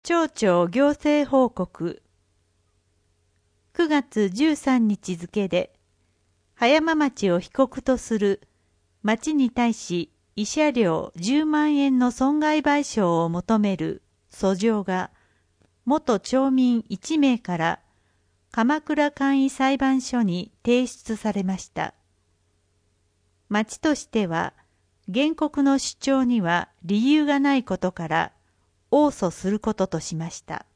町長行政報告9月13日付で、葉山町を被告とする町に対し慰謝料10万円の損害賠償を求める訴状が元町民1名から鎌倉簡易裁判所に提出されました。町としては原告の主張には理由がないことから応訴することとしました。